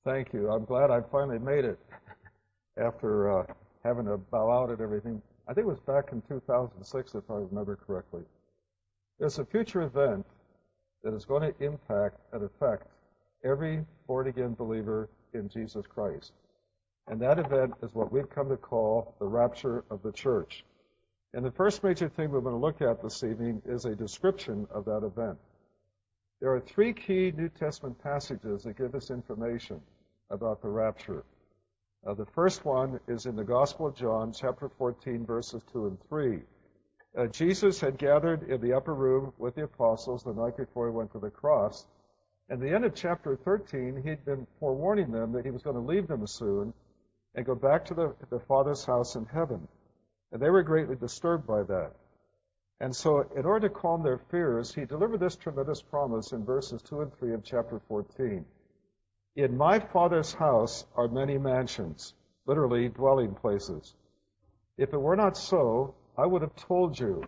Thank you. I'm glad I finally made it after having to bow out at everything. I think it was back in 2006, if I remember correctly. There's a future event that is going to impact and affect every born-again believer in Jesus Christ. And that event is what we've come to call the rapture of the church. And the first major thing we're going to look at this evening is a description of that event. There are three key New Testament passages that give us information about the rapture. The first one is in the Gospel of John, chapter 14, verses 2 and 3. Jesus had gathered in the upper room with the apostles the night before he went to the cross. And at the end of chapter 13, he'd been forewarning them that he was going to leave them soon and go back to the Father's house in heaven. And they were greatly disturbed by that. And so in order to calm their fears, he delivered this tremendous promise in verses 2 and 3 of chapter 14. In my Father's house are many mansions, literally dwelling places. If it were not so, I would have told you.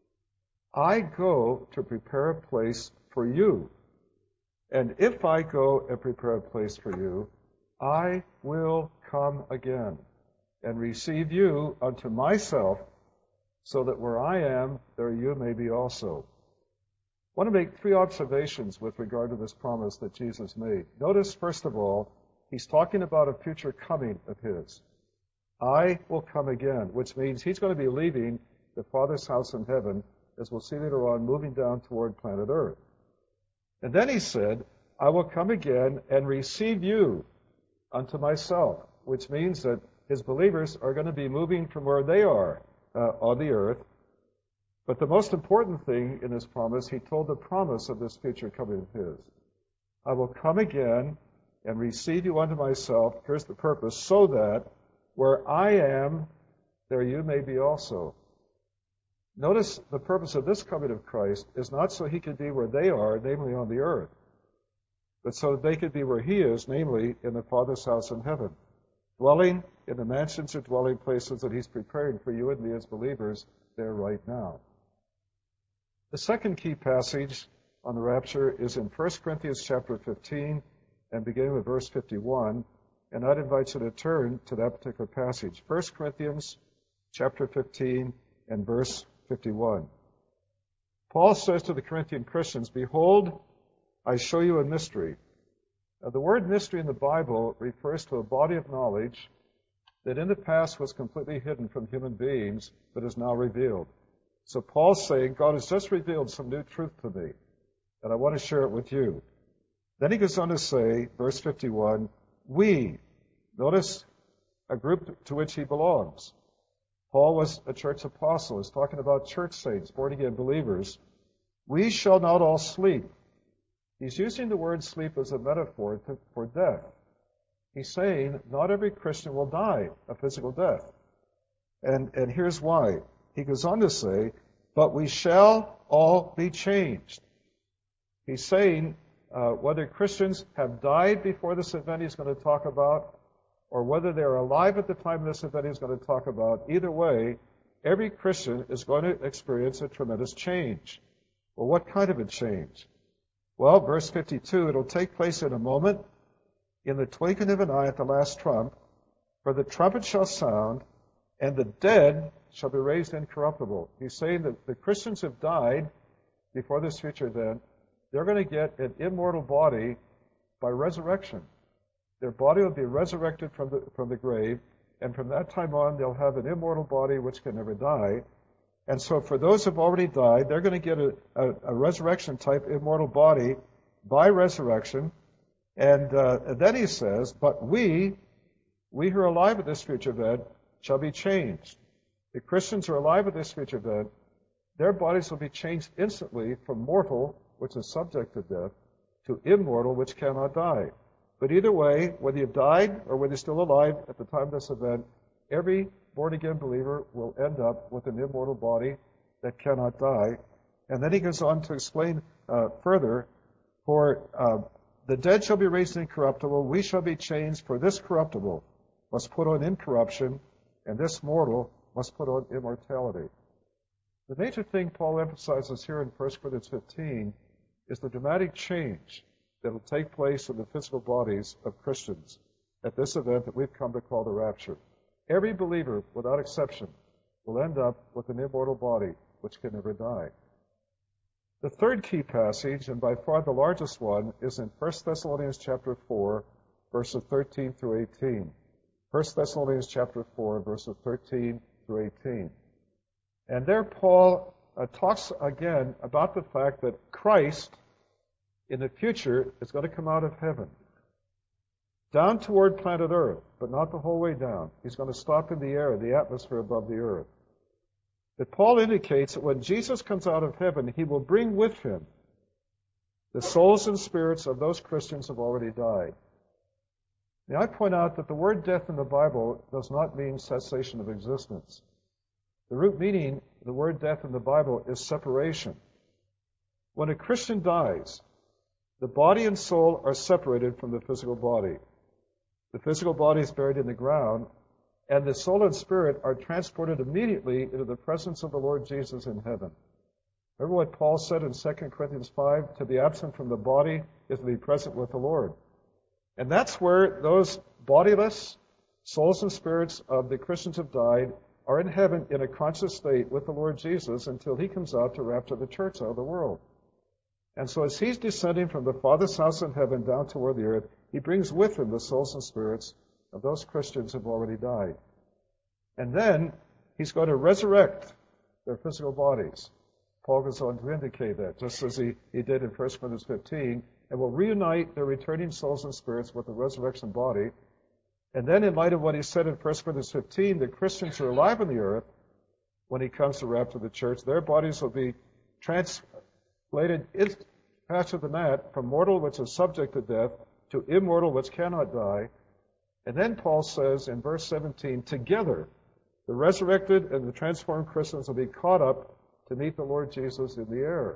I go to prepare a place for you. And if I go and prepare a place for you, I will come again and receive you unto myself, so that where I am, there you may be also. I want to make three observations with regard to this promise that Jesus made. Notice, first of all, he's talking about a future coming of his. I will come again, which means he's going to be leaving the Father's house in heaven, as we'll see later on, moving down toward planet Earth. And then he said, I will come again and receive you unto myself, which means that his believers are going to be moving from where they are on the earth. But the most important thing in his promise, he told the promise of this future coming of his. I will come again and receive you unto myself. Here's the purpose, so that where I am, there you may be also. Notice the purpose of this coming of Christ is not so he could be where they are, namely on the earth, but so that they could be where he is, namely in the Father's house in heaven, dwelling in the mansions or dwelling places that he's preparing for you and me as believers there right now. The second key passage on the rapture is in 1 Corinthians chapter 15 and beginning with verse 51. And I'd invite you to turn to that particular passage. 1 Corinthians chapter 15 and verse 51. Paul says to the Corinthian Christians, Behold, I show you a mystery. Now, the word mystery in the Bible refers to a body of knowledge that in the past was completely hidden from human beings, but is now revealed. So Paul's saying, God has just revealed some new truth to me, and I want to share it with you. Then he goes on to say, verse 51, we, notice a group to which he belongs. Paul was a church apostle. He's talking about church saints, born-again believers. We shall not all sleep. He's using the word sleep as a metaphor for death. He's saying not every Christian will die a physical death. And here's why. He goes on to say, but we shall all be changed. He's saying whether Christians have died before this event he's going to talk about, or whether they're alive at the time of this event he's going to talk about, either way, every Christian is going to experience a tremendous change. Well, what kind of a change? Well, verse 52, it'll take place in a moment, in the twinkling of an eye at the last trump, for the trumpet shall sound, and the dead shall be raised incorruptible. He's saying that the Christians have died before this future event. They're going to get an immortal body by resurrection. Their body will be resurrected from the grave, and from that time on, they'll have an immortal body which can never die. And so for those who have already died, they're going to get a resurrection-type immortal body by resurrection. And then he says, but we who are alive at this future event, shall be changed. The Christians who are alive at this future event, their bodies will be changed instantly from mortal, which is subject to death, to immortal, which cannot die. But either way, whether you've died or whether you're still alive at the time of this event, every born-again believer will end up with an immortal body that cannot die. And then he goes on to explain further, for the dead shall be raised incorruptible, we shall be changed, for this corruptible must put on incorruption, and this mortal must put on immortality. The major thing Paul emphasizes here in 1 Corinthians 15 is the dramatic change that will take place in the physical bodies of Christians at this event that we've come to call the rapture. Every believer, without exception, will end up with an immortal body which can never die. The third key passage, and by far the largest one, is in 1 Thessalonians chapter 4, verses 13 through 18. 1 Thessalonians chapter 4, verses 13 through 18. And there Paul talks again about the fact that Christ, in the future, is going to come out of heaven, down toward planet Earth, but not the whole way down. He's going to stop in the air, the atmosphere above the earth. But Paul indicates that when Jesus comes out of heaven, he will bring with him the souls and spirits of those Christians who have already died. Now, I point out that the word death in the Bible does not mean cessation of existence. The root meaning of the word death in the Bible is separation. When a Christian dies, the body and soul are separated from the physical body. The physical body is buried in the ground, and the soul and spirit are transported immediately into the presence of the Lord Jesus in heaven. Remember what Paul said in 2 Corinthians 5, to be absent from the body is to be present with the Lord. And that's where those bodiless souls and spirits of the Christians who have died are in heaven in a conscious state with the Lord Jesus until he comes out to rapture the church out of the world. And so as he's descending from the Father's house in heaven down toward the earth, he brings with him the souls and spirits of those Christians who have already died. And then he's going to resurrect their physical bodies. Paul goes on to indicate that, just as he did in 1 Corinthians 15, and will reunite their returning souls and spirits with the resurrection body. And then in light of what he said in 1 Corinthians 15, the Christians who are alive on the earth, when he comes to rapture the church, their bodies will be translated faster than that, from mortal, which is subject to death, to immortal, which cannot die. And then Paul says in verse 17, together, the resurrected and the transformed Christians will be caught up to meet the Lord Jesus in the air.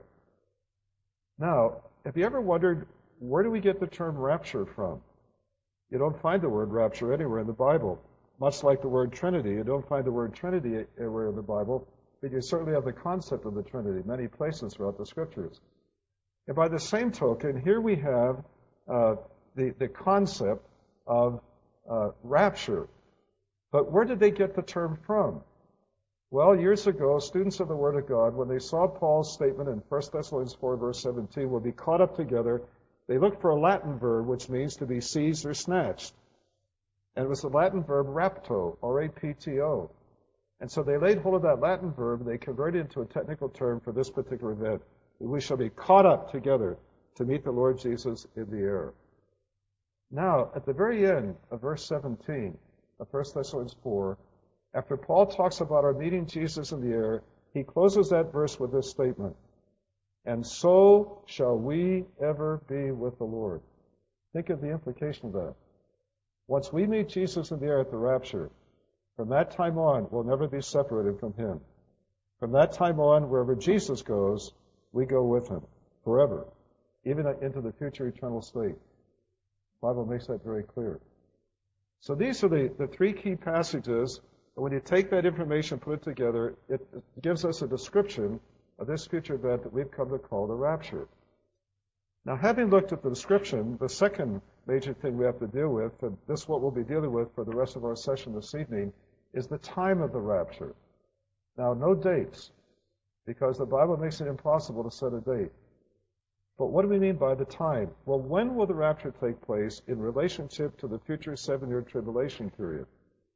Now, have you ever wondered, where do we get the term rapture from? You don't find the word rapture anywhere in the Bible. Much like the word Trinity, you don't find the word Trinity anywhere in the Bible, but you certainly have the concept of the Trinity many places throughout the Scriptures. And by the same token, here we have the concept of rapture. But where did they get the term from? Well, years ago, students of the Word of God, when they saw Paul's statement in 1 Thessalonians 4, verse 17, will be caught up together, they looked for a Latin verb which means to be seized or snatched. And it was the Latin verb rapto, R-A-P-T-O. And so they laid hold of that Latin verb, and they converted it into a technical term for this particular event. We shall be caught up together to meet the Lord Jesus in the air. Now, at the very end of verse 17 of 1 Thessalonians 4, after Paul talks about our meeting Jesus in the air, he closes that verse with this statement, and so shall we ever be with the Lord. Think of the implication of that. Once we meet Jesus in the air at the rapture, from that time on, we'll never be separated from him. From that time on, wherever Jesus goes, we go with him forever, even into the future eternal state. The Bible makes that very clear. So these are the three key passages. And when you take that information, put it together, it gives us a description of this future event that we've come to call the rapture. Now, having looked at the description, the second major thing we have to deal with, and this is what we'll be dealing with for the rest of our session this evening, is the time of the rapture. Now, no dates, because the Bible makes it impossible to set a date. But what do we mean by the time? Well, when will the rapture take place in relationship to the future 7-year tribulation period?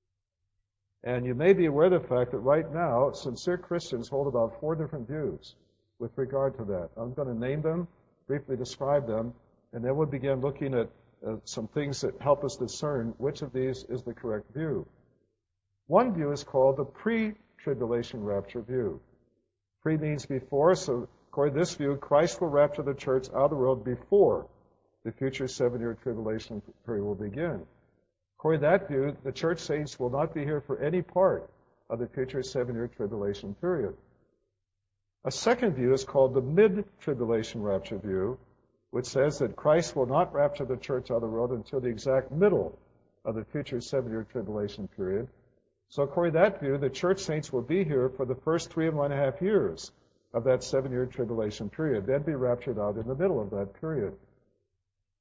And you may be aware of the fact that right now, sincere Christians hold about 4 different views with regard to that. I'm going to name them, briefly describe them, and then we'll begin looking at some things that help us discern which of these is the correct view. One view is called the pre-tribulation rapture view. Pre means before, so according to this view, Christ will rapture the church out of the world before the future 7-year tribulation period will begin. According to that view, the church saints will not be here for any part of the future 7-year tribulation period. A second view is called the mid-tribulation rapture view, which says that Christ will not rapture the church out of the world until the exact middle of the future 7-year tribulation period. So according to that view, the church saints will be here for the first 3.5 years of that 7-year tribulation period, then be raptured out in the middle of that period.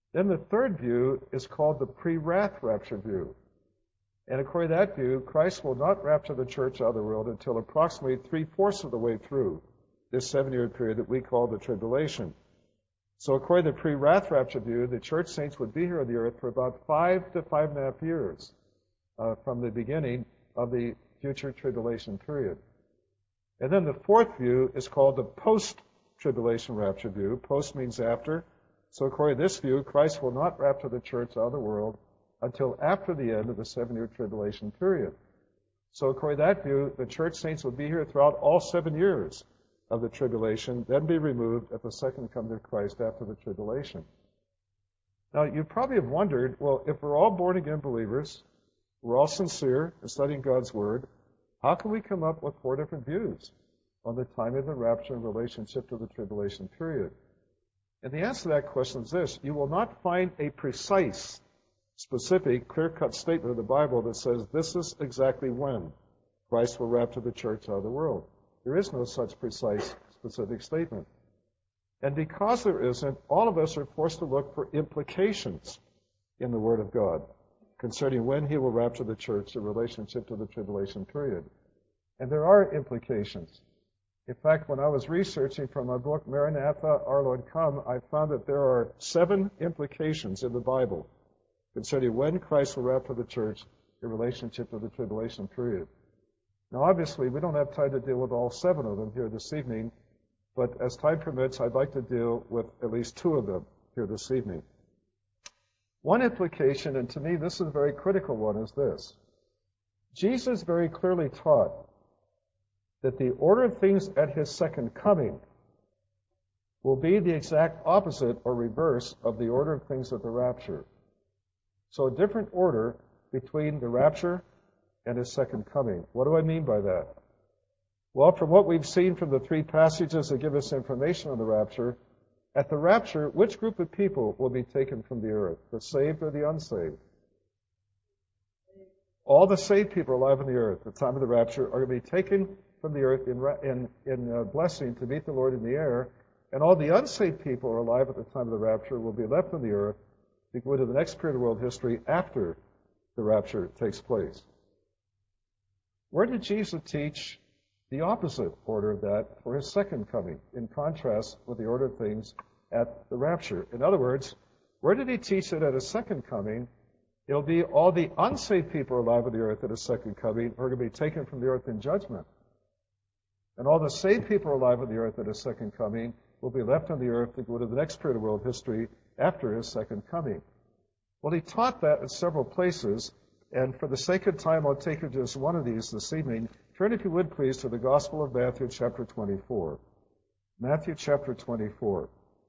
Then the third view is called the pre-wrath rapture view. And according to that view, Christ will not rapture the church out of the world until approximately 3/4 of the way through this 7-year period that we call the tribulation. So according to the pre-wrath rapture view, the church saints would be here on the earth for about 5 to 5.5 years from the beginning of the future tribulation period. And then the fourth view is called the post-tribulation rapture view. Post means after. So according to this view, Christ will not rapture the church out of the world until after the end of the 7-year tribulation period. So according to that view, the church saints will be here throughout all 7 years of the tribulation, then be removed at the second coming of Christ after the tribulation. Now, you probably have wondered, well, if we're all born-again believers, we're all sincere in studying God's Word, how can we come up with 4 different views on the timing of the rapture in relationship to the tribulation period? And the answer to that question is this: you will not find a precise, specific, clear-cut statement of the Bible that says this is exactly when Christ will rapture the church out of the world. There is no such precise, specific statement. And because there isn't, all of us are forced to look for implications in the Word of God concerning when He will rapture the church in relationship to the tribulation period. And there are implications. In fact, when I was researching for my book, Maranatha, Our Lord Come, I found that there are 7 implications in the Bible concerning when Christ will rapture the church in relationship to the tribulation period. Now, obviously, we don't have time to deal with all 7 of them here this evening, but as time permits, I'd like to deal with at least 2 of them here this evening. One implication, and to me this is a very critical one, is this. Jesus very clearly taught that the order of things at His second coming will be the exact opposite or reverse of the order of things at the rapture. So a different order between the rapture and His second coming. What do I mean by that? Well, from what we've seen from the 3 passages that give us information on the rapture, at the rapture, which group of people will be taken from the earth? The saved or the unsaved? All the saved people alive on the earth at the time of the rapture are going to be taken from the earth in blessing to meet the Lord in the air, and all the unsaved people who are alive at the time of the rapture will be left on the earth to go into the next period of world history after the rapture takes place. Where did Jesus teach the opposite order of that for His second coming, in contrast with the order of things at the rapture? In other words, where did He teach that at His second coming, it'll be all the unsaved people alive on the earth at His second coming are going to be taken from the earth in judgment? And all the saved people alive on the earth at His second coming will be left on the earth to go to the next period of world history after His second coming. Well, He taught that in several places, and for the sake of time, I'll take you to just one of these this evening. Turn, if you would, please, to the Gospel of Matthew, chapter 24. Matthew, chapter 24.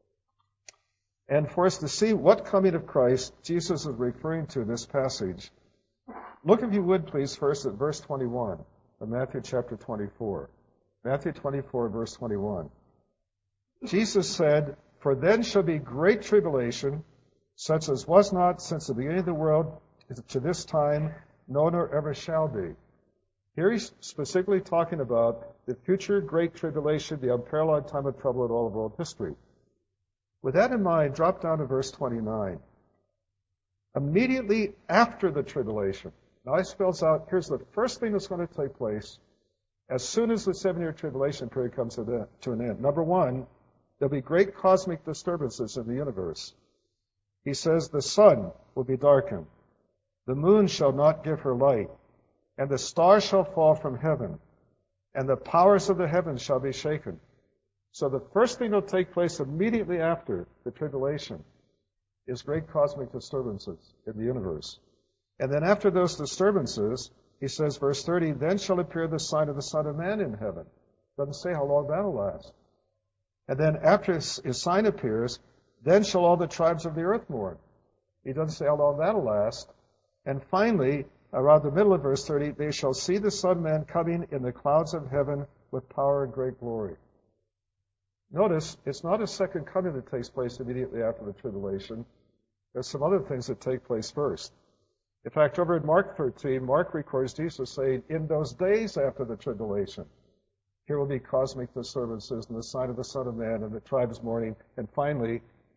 And for us to see what coming of Christ Jesus is referring to in this passage, look, if you would, please, first at verse 21 of Matthew, chapter 24. Matthew 24, verse 21. Jesus said, "For then shall be great tribulation, such as was not since the beginning of the world to this time, no, nor ever shall be." Here He's specifically talking about the future great tribulation, the unparalleled time of trouble in all of world history. With that in mind, drop down to verse 29. Immediately after the tribulation. Now He spells out, here's the first thing that's going to take place as soon as the 7-year tribulation period comes to an end. Number one, there'll be great cosmic disturbances in the universe. He says the sun will be darkened, the moon shall not give her light, and the stars shall fall from heaven, and the powers of the heavens shall be shaken. So the first thing that will take place immediately after the tribulation is great cosmic disturbances in the universe. And then after those disturbances, He says, verse 30, then shall appear the sign of the Son of Man in heaven. Doesn't say how long that'll last. And then after His sign appears, then shall all the tribes of the earth mourn. He doesn't say how long that'll last. And finally, around the middle of verse 30, they shall see the Son of Man coming in the clouds of heaven with power and great glory. Notice, it's not a second coming that takes place immediately after the tribulation. There's some other things that take place first. In fact, over in Mark 13, Mark records Jesus saying, in those days after the tribulation, here will be cosmic disturbances and the sign of the Son of Man and the tribes mourning. And finally,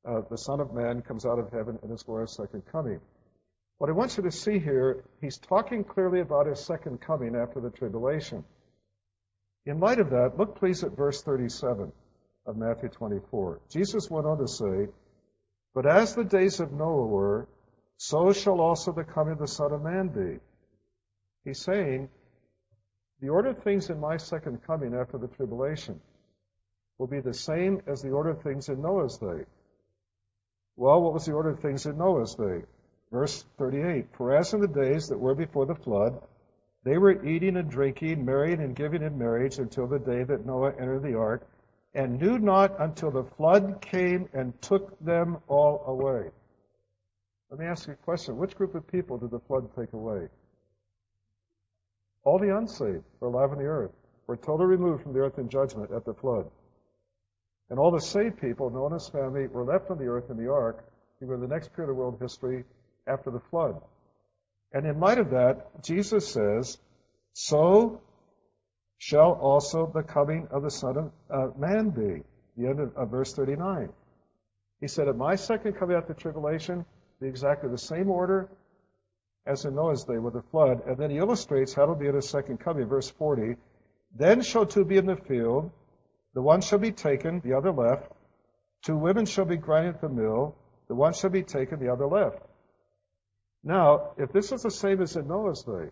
the Son of Man comes out of heaven in his glorious second coming. What I want you to see here, he's talking clearly about his second coming after the tribulation. In light of that, look please at verse 37 of Matthew 24. Jesus went on to say, "But as the days of Noah were, so shall also the coming of the Son of Man be." He's saying, the order of things in my second coming after the tribulation will be the same as the order of things in Noah's day. Well, what was the order of things in Noah's day? Verse 38, "For as in the days that were before the flood, they were eating and drinking, marrying and giving in marriage until the day that Noah entered the ark, and knew not until the flood came and took them all away." Let me ask you a question. Which group of people did the flood take away? All the unsaved were alive on the earth, were totally removed from the earth in judgment at the flood. And all the saved people, Noah and his family, were left on the earth in the ark, even the next period of world history after the flood. And in light of that, Jesus says, "So shall also the coming of the Son of Man be." The end of verse 39. He said, "At my second coming after tribulation, be exactly the same order as in Noah's day with the flood." And then he illustrates how it'll be at his second coming. Verse 40, "Then shall two be in the field, the one shall be taken, the other left. Two women shall be grinding at the mill, the one shall be taken, the other left." Now, if this is the same as in Noah's day,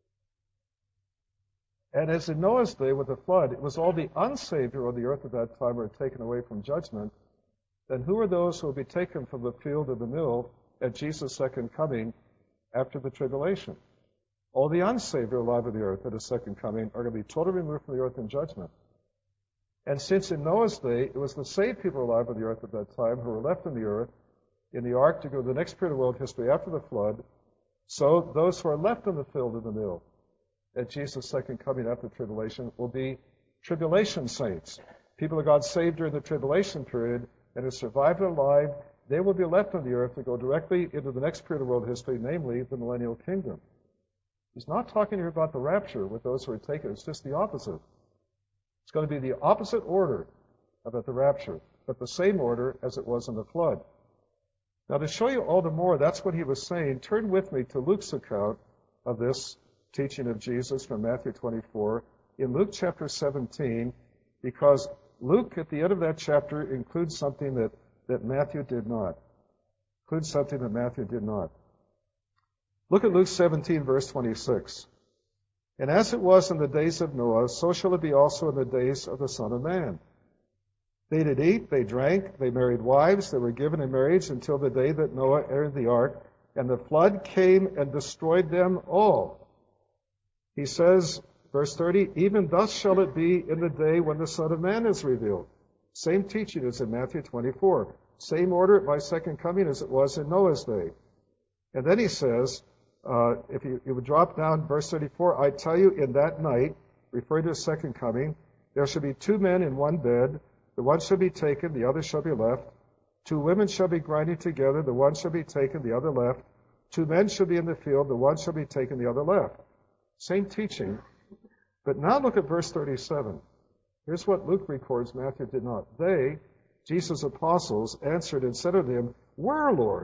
and as in Noah's day with the flood, it was all the unsaved who were on the earth at that time who were taken away from judgment, then who are those who will be taken from the field and the mill at Jesus' second coming after the tribulation? All the unsaved who are alive on the earth at his second coming are going to be totally removed from the earth in judgment. And since in Noah's day, it was the saved people alive on the earth at that time who were left on the earth in the ark to go to the next period of world history after the flood, so those who are left in the field and the mill at Jesus' second coming after tribulation will be tribulation saints. People of God saved during the tribulation period and who survived alive, they will be left on the earth to go directly into the next period of world history, namely the millennial kingdom. He's not talking here about the rapture with those who are taken. It's just the opposite. It's going to be the opposite order about the rapture, but the same order as it was in the flood. Now, to show you all the more, that's what he was saying. Turn with me to Luke's account of this teaching of Jesus from Matthew 24 in Luke chapter 17, because Luke, at the end of that chapter, includes something that Matthew did not. Look at Luke 17, verse 26. "And as it was in the days of Noah, so shall it be also in the days of the Son of Man. They did eat, they drank, they married wives, they were given in marriage until the day that Noah entered the ark, and the flood came and destroyed them all." He says, verse 30, "Even thus shall it be in the day when the Son of Man is revealed." Same teaching as in Matthew 24. Same order at my second coming as it was in Noah's day. And then he says, if you would drop down verse 34, "I tell you, in that night," referring to his second coming, "there shall be two men in one bed. The one shall be taken, the other shall be left. Two women shall be grinding together, the one shall be taken, the other left. Two men shall be in the field, the one shall be taken, the other left." Same teaching. But now look at verse 37. Here's what Luke records Matthew did not. "They," Jesus' apostles, "answered and said unto him, Where, Lord?"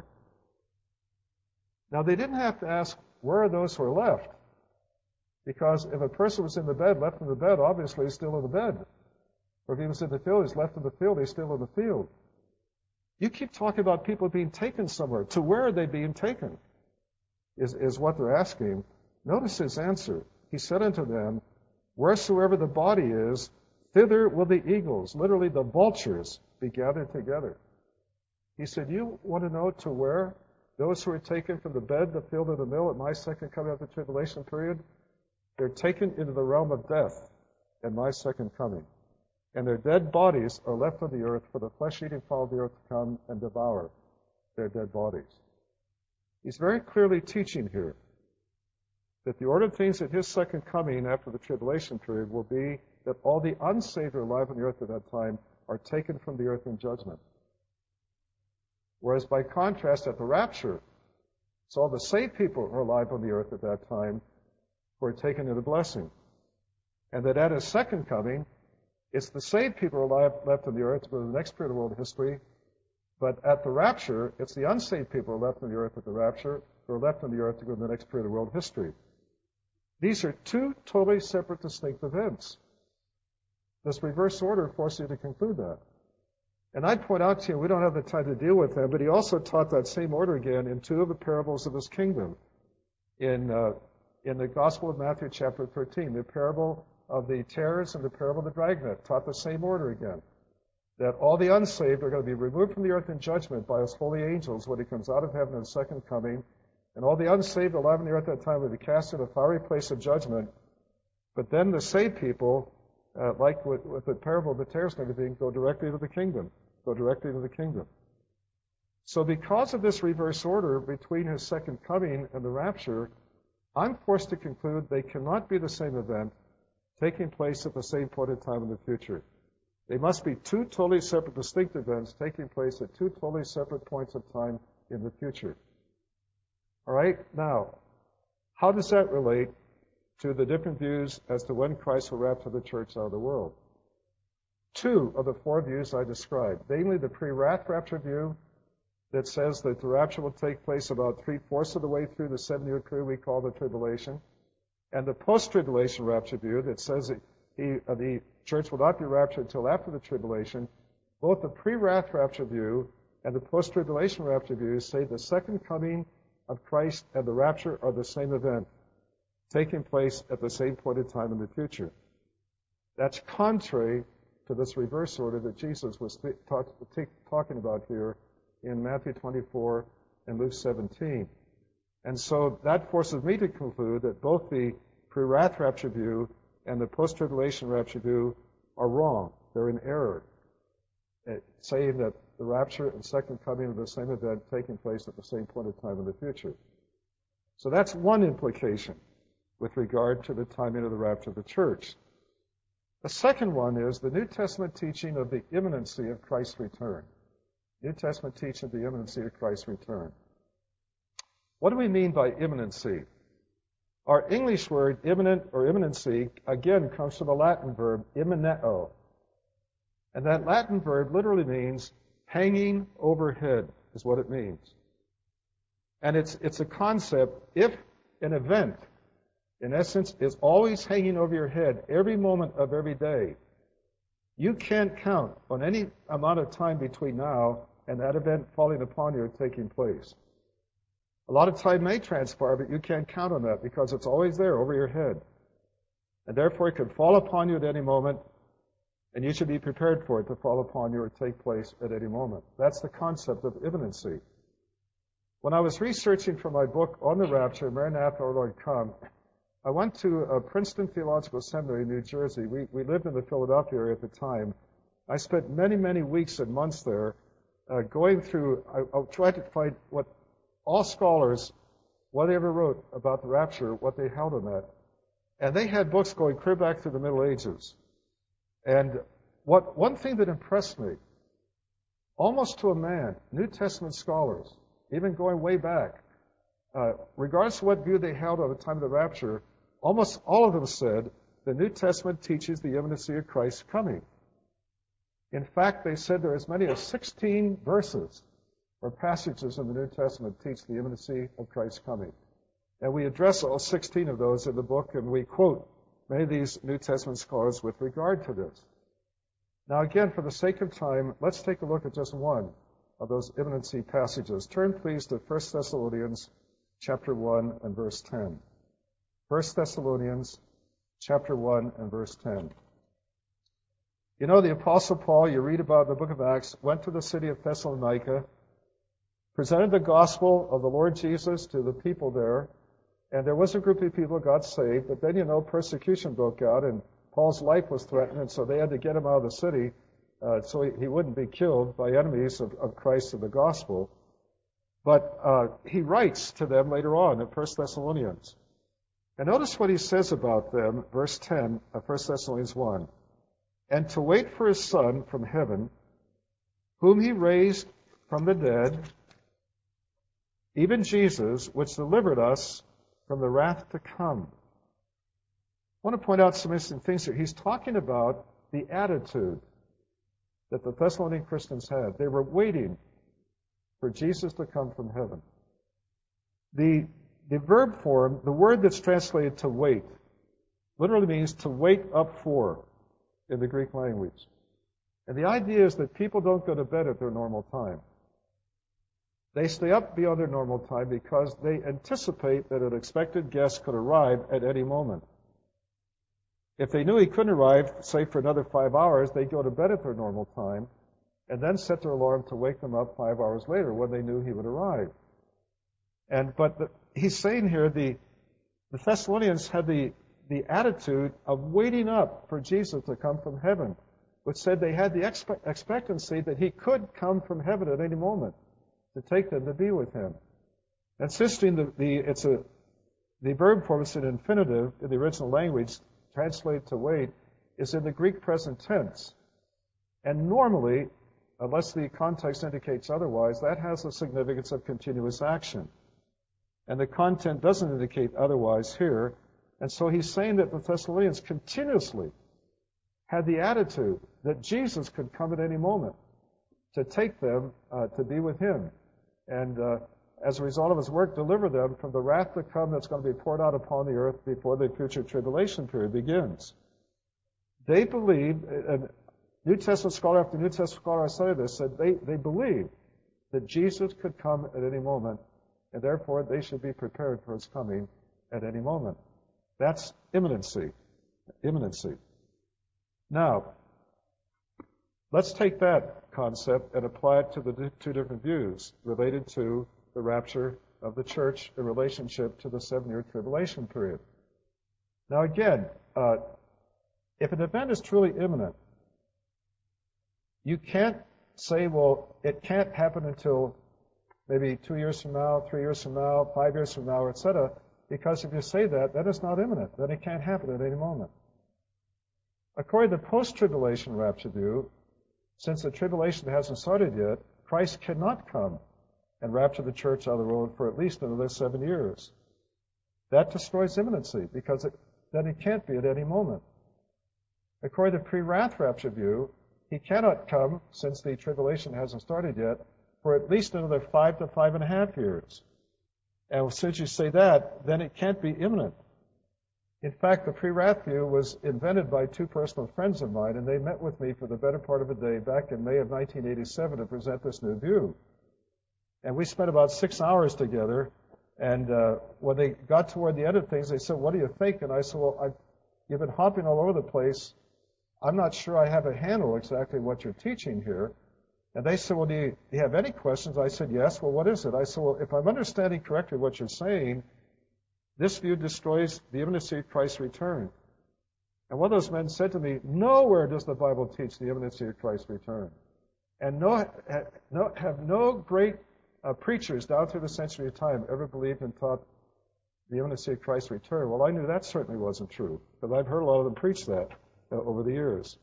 Now they didn't have to ask, where are those who are left? Because if a person was in the bed, left in the bed, obviously he's still in the bed. Or if he was in the field, he's left in the field, he's still in the field. You keep talking about people being taken somewhere. To where are they being taken? Is what they're asking. Notice his answer. He said unto them, "Wheresoever the body is, thither will the eagles," literally the vultures, "be gathered together." He said, you want to know to where those who are taken from the bed, the field, and the mill at my second coming after the tribulation period? They're taken into the realm of death at my second coming. And their dead bodies are left on the earth for the flesh-eating fowl of the earth to come and devour their dead bodies. He's very clearly teaching here that the order of things at his second coming after the tribulation period will be that all the unsaved who are alive on the earth at that time are taken from the earth in judgment. Whereas by contrast, at the rapture, it's all the saved people who are alive on the earth at that time who are taken into blessing. And that at his second coming, it's the saved people who are alive left on the earth to go to the next period of world history, But at the rapture, it's the unsaved people who are left on the earth at the rapture, who are left on the earth to go to the next period of world history. These are two totally separate, distinct events. This reverse order forces you to conclude that. And I'd point out to you, we don't have the time to deal with them, but he also taught that same order again in two of the parables of his kingdom. In the Gospel of Matthew chapter 13, the parable of the tares and the parable of the dragnet taught the same order again. That all the unsaved are going to be removed from the earth in judgment by his holy angels when he comes out of heaven in the second coming. And all the unsaved alive on the earth at that time will be cast in a fiery place of judgment. But then the saved people, like with the parable of the tares and everything, go directly to the kingdom. So because of this reverse order between his second coming and the rapture, I'm forced to conclude they cannot be the same event taking place at the same point in time in the future. They must be two totally separate, distinct events taking place at two totally separate points of time in the future. All right? Now, how does that relate to the different views as to when Christ will rapture the church out of the world? Two of the four views I described, namely the pre-wrath rapture view that says that the rapture will take place about 3/4 of the way through the 7-year period we call the tribulation, and the post-tribulation rapture view that says that the church will not be raptured until after the tribulation. Both the pre-wrath rapture view and the post-tribulation rapture view say the second coming of Christ and the rapture are the same event, taking place at the same point in time in the future. That's contrary to this reverse order that Jesus was talking about here in Matthew 24 and Luke 17. And so that forces me to conclude that both the pre-wrath rapture view and the post-tribulation rapture view are wrong. They're in error, saying that the rapture and second coming of the same event taking place at the same point in time in the future. So that's one implication with regard to the timing of the rapture of the church. The second one is the New Testament teaching of the imminency of Christ's return. New Testament teaching of the imminency of Christ's return. What do we mean by imminency? Our English word imminent or imminency, again, comes from the Latin verb immineo. And that Latin verb literally means hanging overhead, is what it means. And it's a concept, if an event, in essence, is always hanging over your head every moment of every day, you can't count on any amount of time between now and that event falling upon you taking place. A lot of time may transpire, but you can't count on that because it's always there over your head. And therefore, it could fall upon you at any moment, and you should be prepared for it to fall upon you or take place at any moment. That's the concept of imminency. When I was researching for my book on the rapture, Maranatha, Our Lord Come, I went to Princeton Theological Seminary in New Jersey. We lived in the Philadelphia area at the time. I spent many, many weeks and months there going through, I tried to find what all scholars, what they ever wrote about the rapture, what they held on that. And they had books going clear back to the Middle Ages. And one thing that impressed me, almost to a man, New Testament scholars, even going way back, regardless of what view they held at the time of the rapture, almost all of them said the New Testament teaches the imminency of Christ's coming. In fact, they said there are as many as 16 verses or passages in the New Testament teach the imminency of Christ's coming. And we address all 16 of those in the book, and we quote many of these New Testament scholars with regard to this. Now again, for the sake of time, let's take a look at just one of those imminency passages. Turn please to 1 Thessalonians chapter 1 and verse 10. 1 Thessalonians chapter 1 and verse 10. You know, the Apostle Paul, you read about in the book of Acts, went to the city of Thessalonica, presented the gospel of the Lord Jesus to the people there, and there was a group of people who got saved, but then, you know, persecution broke out, and Paul's life was threatened, and so they had to get him out of the city so he wouldn't be killed by enemies of Christ and the gospel. But he writes to them later on in 1 Thessalonians. And notice what he says about them, verse 10 of 1 Thessalonians 1. And to wait for his Son from heaven, whom he raised from the dead, even Jesus, which delivered us from the wrath to come. I want to point out some interesting things here. He's talking about the attitude that the Thessalonian Christians had. They were waiting for Jesus to come from heaven. The verb form, the word that's translated to wait, literally means to wait up for in the Greek language. And the idea is that people don't go to bed at their normal time. They stay up beyond their normal time because they anticipate that an expected guest could arrive at any moment. If they knew he couldn't arrive, say for another 5 hours, they'd go to bed at their normal time and then set their alarm to wake them up 5 hours later when they knew he would arrive. But he's saying here the Thessalonians had the attitude of waiting up for Jesus to come from heaven, which said they had the expectancy that he could come from heaven at any moment to take them to be with him. And it's interesting, the verb form is an infinitive in the original language, translated to wait, is in the Greek present tense. And normally, unless the context indicates otherwise, that has a significance of continuous action. And the content doesn't indicate otherwise here. And so he's saying that the Thessalonians continuously had the attitude that Jesus could come at any moment to take them to be with him. And as a result of his work, deliver them from the wrath to come that's going to be poured out upon the earth before the future tribulation period begins. They believed, and New Testament scholar after New Testament scholar I studied this, said they believed that Jesus could come at any moment, and therefore they should be prepared for his coming at any moment. That's imminency. Imminency. Now, let's take that concept and apply it to the two different views related to the rapture of the church in relationship to the 7-year tribulation period. Now again, if an event is truly imminent, you can't say, well, it can't happen until maybe 2 years from now, 3 years from now, 5 years from now, etc., because if you say that, then it's not imminent. Then it can't happen at any moment. According to the post-tribulation rapture view, since the tribulation hasn't started yet, Christ cannot come and rapture the church out of the world for at least another 7 years. That destroys imminency, because then it can't be at any moment. According to pre-wrath rapture view, he cannot come, since the tribulation hasn't started yet, for at least another 5 to 5.5 years. And since you say that, then it can't be imminent. In fact, the pre-wrath view was invented by two personal friends of mine, and they met with me for the better part of a day back in May of 1987 to present this new view. And we spent about 6 hours together, and when they got toward the end of things, they said, "What do you think?" And I said, "Well, you've been hopping all over the place. I'm not sure I have a handle exactly what you're teaching here." And they said, "Well, do you have any questions?" I said, "Yes." "Well, what is it?" I said, "Well, if I'm understanding correctly what you're saying, this view destroys the imminency of Christ's return." And one of those men said to me, "Nowhere does the Bible teach the imminency of Christ's return." And have no great preachers down through the century of time ever believed and taught the imminency of Christ's return. Well, I knew that certainly wasn't true, because I've heard a lot of them preach that over the years.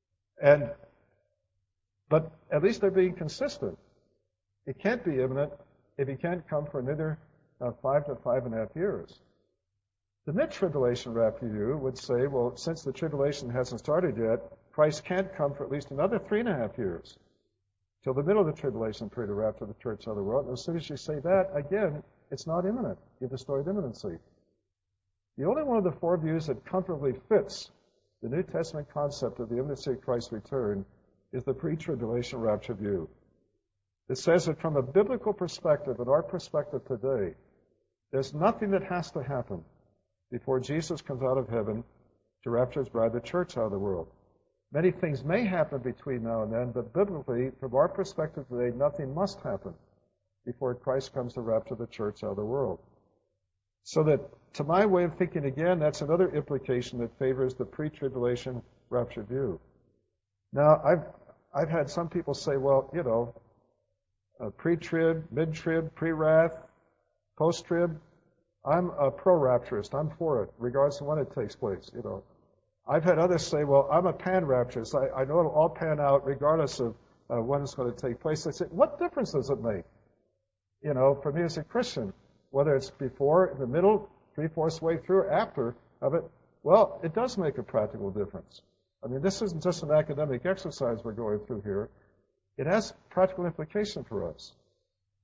But at least they're being consistent. It can't be imminent if he can't come for another 5 to 5.5 years. The mid-tribulation rapture view would say, well, since the tribulation hasn't started yet, Christ can't come for at least another 3.5 years, till the middle of the tribulation period of rapture of the church of the world. And as soon as you say that, again, it's not imminent. You've destroyed imminency. The only one of the four views that comfortably fits the New Testament concept of the imminency of Christ's return is the pre-tribulation rapture view. It says that from a biblical perspective, and our perspective today, there's nothing that has to happen before Jesus comes out of heaven to rapture his bride, the church, out of the world. Many things may happen between now and then, but biblically, from our perspective today, nothing must happen before Christ comes to rapture the church out of the world. So that, to my way of thinking again, that's another implication that favors the pre-tribulation rapture view. Now, I've had some people say, well, pre-trib, mid-trib, pre-wrath, post-trib. I'm a pro-rapturist. I'm for it, regardless of when it takes place. I've had others say, well, I'm a pan-rapturist. I know it'll all pan out regardless of when it's going to take place. I say, what difference does it make? For me as a Christian, whether it's before, in the middle, 3/4 way through, or after of it, well, it does make a practical difference. I mean, this isn't just an academic exercise we're going through here. It has practical implication for us.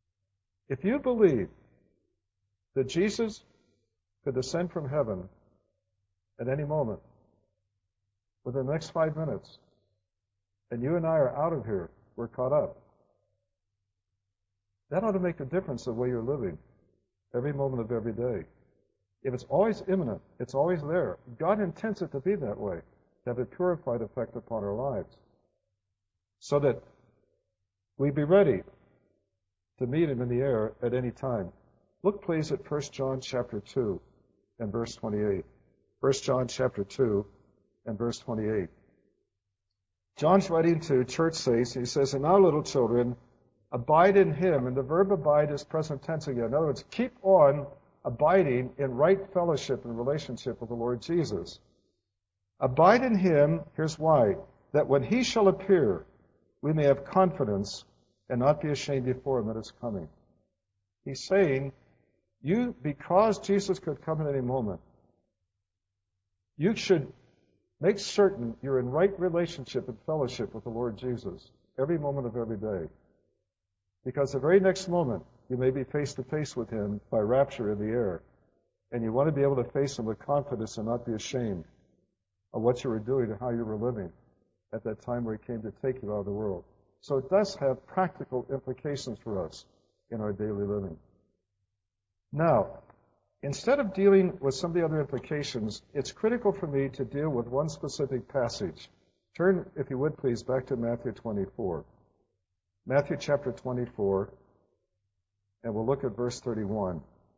If you believe that Jesus could descend from heaven at any moment, within the next 5 minutes, and you and I are out of here, we're caught up, that ought to make a difference in the way you're living every moment of every day. If it's always imminent, it's always there. God intends it to be that way, to have a purified effect upon our lives, so that we be ready to meet him in the air at any time. Look, please, at 1 John chapter 2 and verse 28. 1 John chapter 2 and verse 28. John's writing to church saints, and he says, "And now, little children, abide in him." And the verb abide is present tense again. In other words, keep on abiding in right fellowship and relationship with the Lord Jesus. Abide in him, here's why, that when he shall appear, we may have confidence and not be ashamed before him at his coming. He's saying, because Jesus could come at any moment, you should make certain you're in right relationship and fellowship with the Lord Jesus every moment of every day. Because the very next moment, you may be face to face with him by rapture in the air. And you want to be able to face him with confidence and not be ashamed of what you were doing and how you were living at that time where he came to take you out of the world. So it does have practical implications for us in our daily living. Now, instead of dealing with some of the other implications, it's critical for me to deal with one specific passage. Turn, if you would please, back to Matthew 24. Matthew chapter 24, and we'll look at verse 31.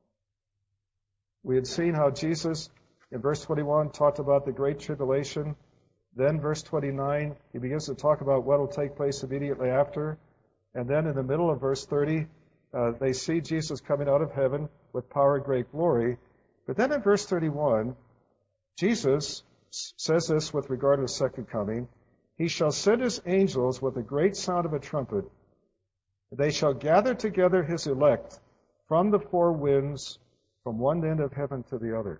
We had seen how Jesus, in verse 21, talked about the great tribulation. Then, verse 29, he begins to talk about what will take place immediately after. And then in the middle of verse 30, they see Jesus coming out of heaven with power and great glory. But then in verse 31, Jesus says this with regard to the second coming. He shall send his angels with a great sound of a trumpet. They shall gather together his elect from the four winds, from one end of heaven to the other.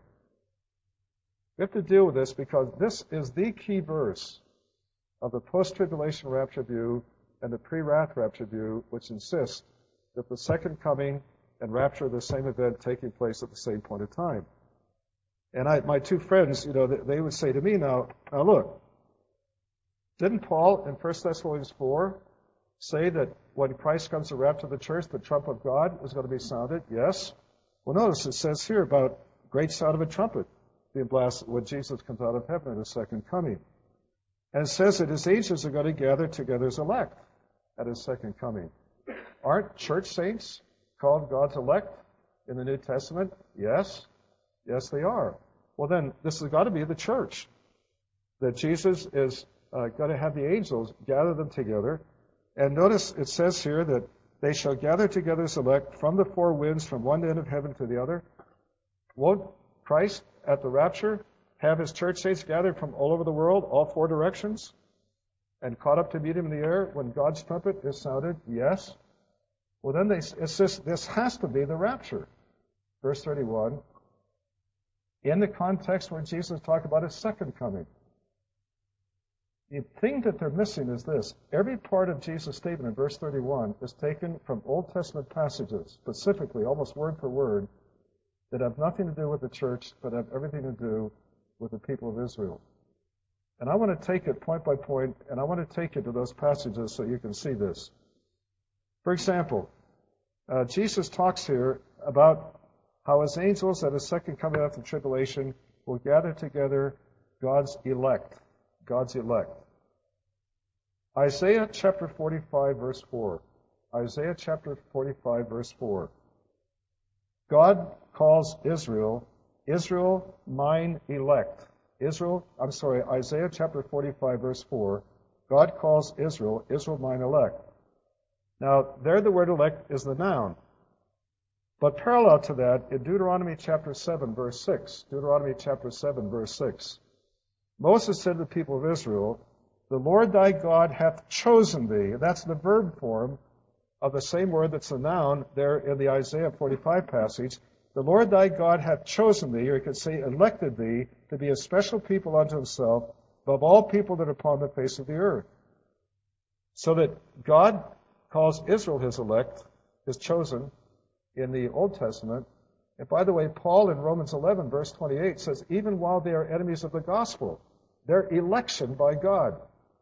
We have to deal with this because this is the key verse of the post-tribulation rapture view and the pre-wrath rapture view, which insists that the second coming and rapture are the same event taking place at the same point in time. And my two friends, they would say to me, now look, didn't Paul in 1 Thessalonians 4 say that when Christ comes to rapture the church, the trump of God is going to be sounded? Yes. Well, notice it says here about great sound of a trumpet being blasted when Jesus comes out of heaven at his second coming. And it says that his angels are going to gather together as elect at his second coming. Aren't church saints called God's elect in the New Testament? Yes. Yes, they are. Well, then, this has got to be the church. That Jesus is going to have the angels gather them together. And notice it says here that they shall gather together as elect from the four winds, from one end of heaven to the other. Won't Christ, at the rapture, have his church saints gathered from all over the world, all four directions, and caught up to meet him in the air when God's trumpet is sounded? Yes. Well, then it says this has to be the rapture. Verse 31, in the context where Jesus talked about his second coming. The thing that they're missing is this. Every part of Jesus' statement in verse 31 is taken from Old Testament passages, specifically, almost word for word, that have nothing to do with the church, but have everything to do with the people of Israel. And I want to take it point by point, and I want to take you to those passages so you can see this. For example, Jesus talks here about how his angels at his second coming after tribulation will gather together God's elect. God's elect. Isaiah chapter 45, verse 4. Isaiah chapter 45, verse 4. God calls Israel, Israel, mine elect. Isaiah chapter 45, verse 4. God calls Israel, Israel, mine elect. Now, there the word elect is the noun. But parallel to that, in Deuteronomy chapter 7, verse 6. Deuteronomy chapter 7, verse 6. Moses said to the people of Israel, the Lord thy God hath chosen thee. And that's the verb form of the same word that's the noun there in the Isaiah 45 passage. The Lord thy God hath chosen thee, or you could say elected thee, to be a special people unto himself, above all people that are upon the face of the earth. So that God calls Israel his elect, his chosen, in the Old Testament. And by the way, Paul in Romans 11, verse 28 says, even while they are enemies of the gospel, their election by God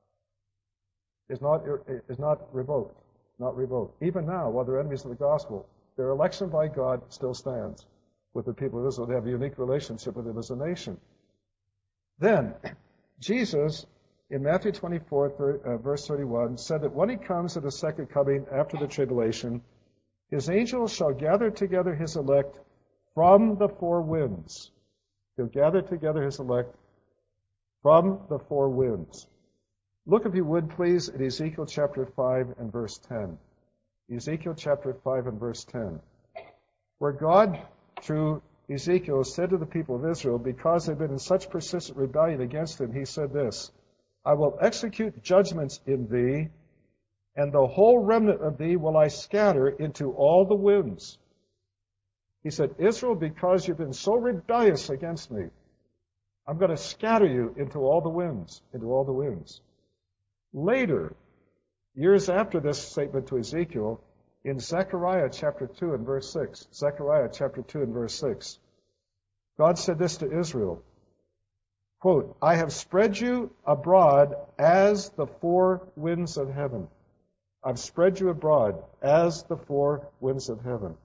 is not revoked. Not revoked. Even now, while they're enemies of the gospel, their election by God still stands with the people of Israel. They have a unique relationship with him as a nation. Then, Jesus, in Matthew 24, verse 31, said that when he comes at the second coming after the tribulation, his angels shall gather together his elect from the four winds. He'll gather together his elect from the four winds. Look, if you would, please, at Ezekiel chapter 5 and verse 10. Ezekiel chapter 5 and verse 10. Where God, through Ezekiel, said to the people of Israel, because they've been in such persistent rebellion against him, he said this, I will execute judgments in thee, and the whole remnant of thee will I scatter into all the winds. He said, Israel, because you've been so rebellious against me, I'm going to scatter you into all the winds, into all the winds. Later, years after this statement to Ezekiel, in Zechariah chapter 2 and verse 6, Zechariah chapter 2 and verse 6, God said this to Israel, quote, I have spread you abroad as the four winds of heaven. I've spread you abroad as the four winds of heaven.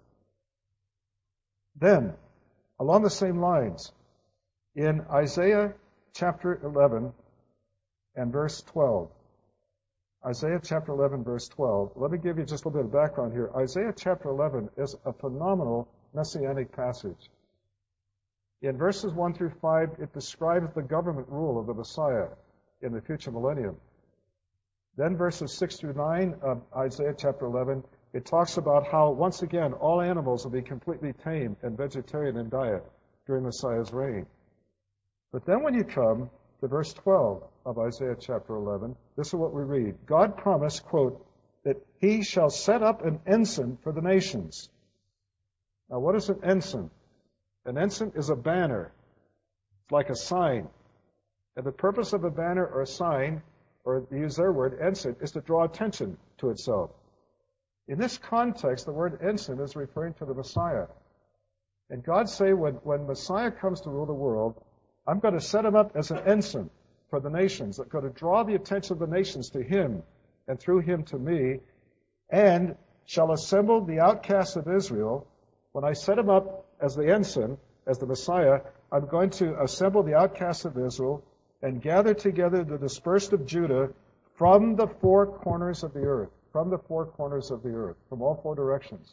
Then, along the same lines, in Isaiah chapter 11 and verse 12, Isaiah chapter 11, verse 12. Let me give you just a little bit of background here. Isaiah chapter 11 is a phenomenal messianic passage. In verses 1 through 5, it describes the government rule of the Messiah in the future millennium. Then verses 6 through 9 of Isaiah chapter 11, it talks about how, once again, all animals will be completely tame and vegetarian in diet during Messiah's reign. But then when you come to verse 12 of Isaiah chapter 11, this is what we read. God promised, quote, that he shall set up an ensign for the nations. Now, what is an ensign? An ensign is a banner. It's like a sign. And the purpose of a banner or a sign, or to use their word, ensign, is to draw attention to itself. In this context, the word ensign is referring to the Messiah. And God say, when Messiah comes to rule the world, I'm going to set him up as an ensign for the nations. I'm going to draw the attention of the nations to him, and through him to me, and shall assemble the outcasts of Israel. When I set him up as the ensign, as the Messiah, I'm going to assemble the outcasts of Israel and gather together the dispersed of Judah from the four corners of the earth, from the four corners of the earth, from all four directions.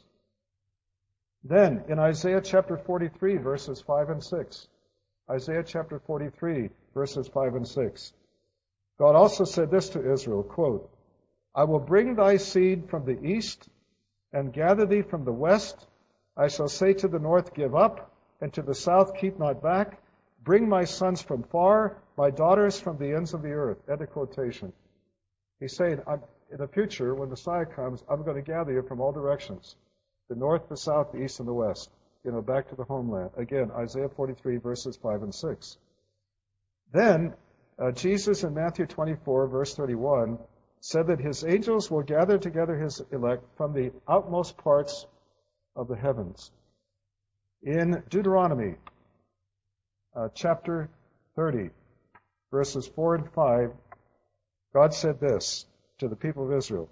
Then, in Isaiah chapter 43, verses 5 and 6, Isaiah chapter 43, verses 5 and 6, God also said this to Israel, quote, I will bring thy seed from the east and gather thee from the west. I shall say to the north, give up, and to the south, keep not back. Bring my sons from far, my daughters from the ends of the earth. End of quotation. He's saying, in the future, when Messiah comes, I'm going to gather you from all directions. The north, the south, the east, and the west. Back to the homeland. Again, Isaiah 43, verses 5 and 6. Then, Jesus in Matthew 24, verse 31, said that his angels will gather together his elect from the outmost parts of the heavens. In Deuteronomy chapter 30, verses 4 and 5, God said this to the people of Israel.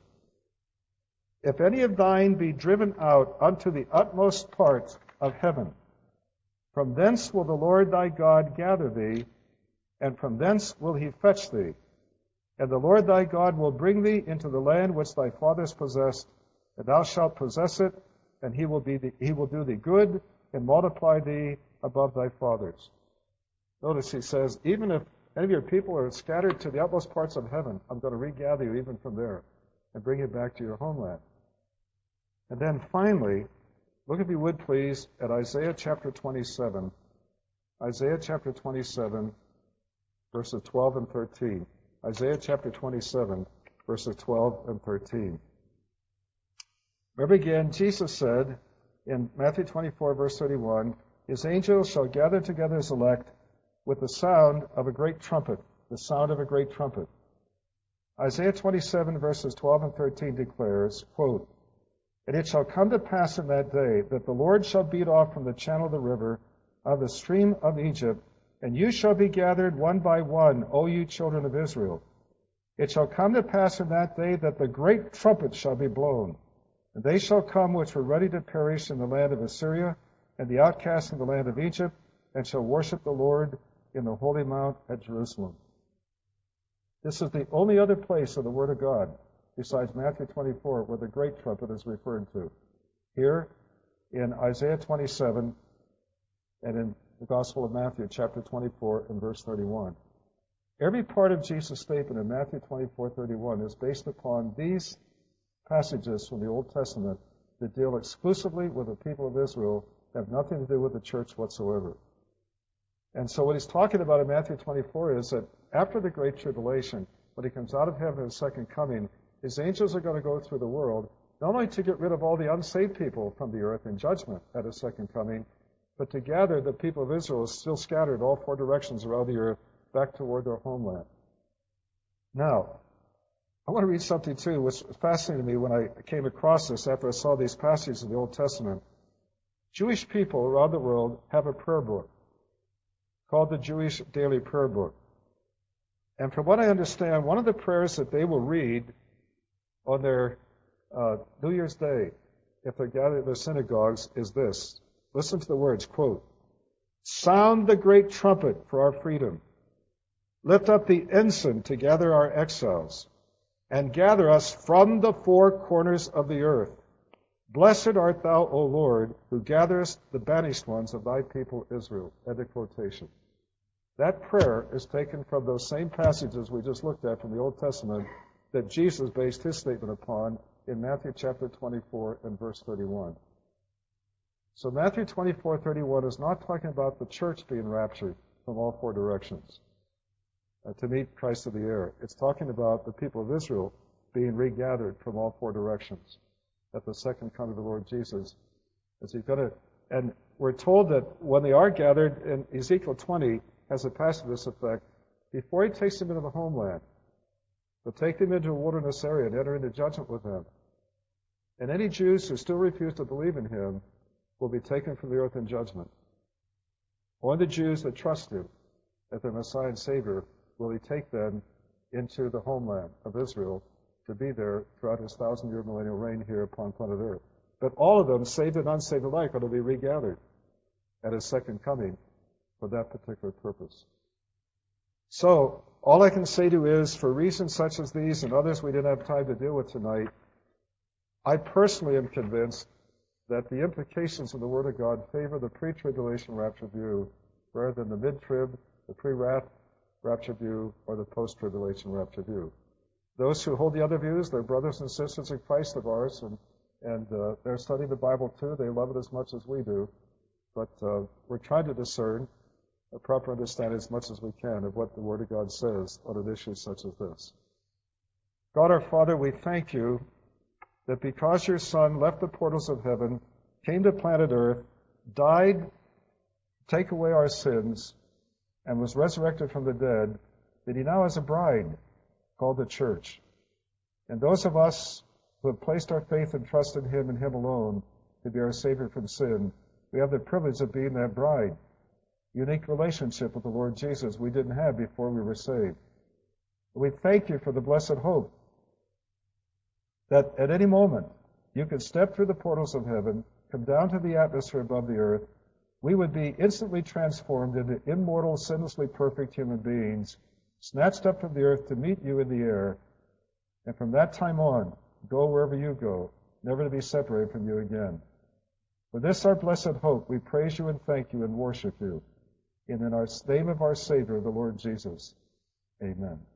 If any of thine be driven out unto the utmost part of heaven, from thence will the Lord thy God gather thee, and from thence will he fetch thee. And the Lord thy God will bring thee into the land which thy fathers possessed, and thou shalt possess it, and he will do thee good, and multiply thee above thy fathers. Notice he says, even if any of your people are scattered to the utmost parts of heaven, I'm going to regather you even from there and bring you back to your homeland. And then finally, look if you would please at Isaiah chapter 27. Isaiah chapter 27, verses 12 and 13. Isaiah chapter 27, verses 12 and 13. Remember again, Jesus said in Matthew 24, verse 31, his angels shall gather together his elect with the sound of a great trumpet, the sound of a great trumpet. Isaiah 27, verses 12 and 13 declares, quote, And it shall come to pass in that day that the Lord shall beat off from the channel of the river of the stream of Egypt, and you shall be gathered one by one, O you children of Israel. It shall come to pass in that day that the great trumpet shall be blown, and they shall come which were ready to perish in the land of Assyria, and the outcasts in the land of Egypt, and shall worship the Lord in the holy mount at Jerusalem. This is the only other place of the Word of God, besides Matthew 24, where the great trumpet is referred to. Here, in Isaiah 27, and in the Gospel of Matthew, chapter 24, and verse 31. Every part of Jesus' statement in Matthew 24:31 is based upon these passages from the Old Testament that deal exclusively with the people of Israel, have nothing to do with the church whatsoever. And so what he's talking about in Matthew 24 is that after the Great Tribulation, when he comes out of heaven in his second coming, his angels are going to go through the world, not only to get rid of all the unsaved people from the earth in judgment at his second coming, but to gather the people of Israel still scattered all four directions around the earth back toward their homeland. Now, I want to read something too, which fascinated me when I came across this after I saw these passages in the Old Testament. Jewish people around the world have a prayer book called the Jewish Daily Prayer Book. And from what I understand, one of the prayers that they will read on their New Year's Day, if they're gathered in their synagogues, is this. Listen to the words, quote, "Sound the great trumpet for our freedom. Lift up the ensign to gather our exiles, and gather us from the four corners of the earth. Blessed art thou, O Lord, who gatherest the banished ones of thy people Israel." End of quotation. That prayer is taken from those same passages we just looked at from the Old Testament that Jesus based his statement upon in Matthew chapter 24 and verse 31. So Matthew 24:31 is not talking about the church being raptured from all four directions to meet Christ in the air. It's talking about the people of Israel being regathered from all four directions at the second coming of the Lord Jesus. As he's going to, and we're told that when they are gathered, in Ezekiel 20 has a passage to this effect, before he takes them into the homeland, he'll take them into a wilderness area and enter into judgment with them. And any Jews who still refuse to believe in him will be taken from the earth in judgment. Only the Jews that trust him as their Messiah and Savior will he take them into the homeland of Israel to be there throughout his 1,000-year millennial reign here upon planet Earth. But all of them, saved and unsaved alike, are to be regathered at his second coming for that particular purpose. So, all I can say to you is, for reasons such as these and others we didn't have time to deal with tonight, I personally am convinced that the implications of the Word of God favor the pre-tribulation rapture view rather than the mid-trib, the pre-wrath rapture view, or the post-tribulation rapture view. Those who hold the other views, they're brothers and sisters in Christ of ours, and they're studying the Bible too. They love it as much as we do. But we're trying to discern a proper understanding as much as we can of what the Word of God says on an issue such as this. God our Father, we thank you that because your Son left the portals of heaven, came to planet Earth, died to take away our sins, and was resurrected from the dead, that he now has a bride called the church. And those of us who have placed our faith and trust in him and him alone to be our Savior from sin, we have the privilege of being that bride. Unique relationship with the Lord Jesus we didn't have before we were saved. We thank you for the blessed hope that at any moment you could step through the portals of heaven, come down to the atmosphere above the earth, we would be instantly transformed into immortal, sinlessly perfect human beings, snatched up from the earth to meet you in the air, and from that time on, go wherever you go, never to be separated from you again. For this our blessed hope, we praise you and thank you and worship you. In the name of our Savior, the Lord Jesus. Amen.